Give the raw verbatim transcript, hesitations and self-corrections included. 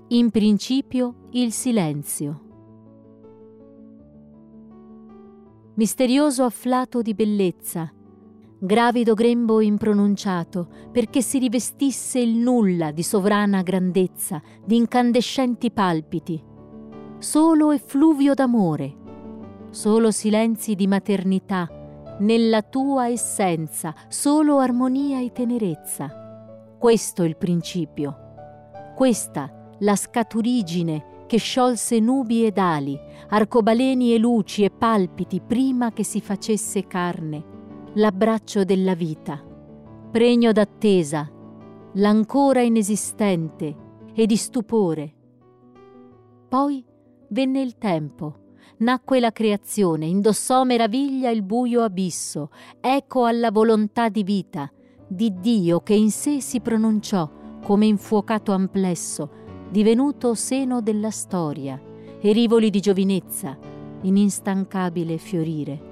In principio il silenzio. Misterioso afflato di bellezza, gravido grembo impronunciato, perché si rivestisse il nulla di sovrana grandezza, di incandescenti palpiti. Solo effluvio d'amore, solo silenzi di maternità, nella tua essenza, solo armonia e tenerezza. Questo il principio, questa la scaturigine che sciolse nubi ed ali, arcobaleni e luci e palpiti prima che si facesse carne, l'abbraccio della vita, pregno d'attesa, l'ancora inesistente e di stupore. Poi venne il tempo, nacque la creazione, indossò meraviglia il buio abisso, eco alla volontà di vita, di Dio che in sé si pronunciò come infuocato amplesso, divenuto seno della storia e rivoli di giovinezza in instancabile fiorire.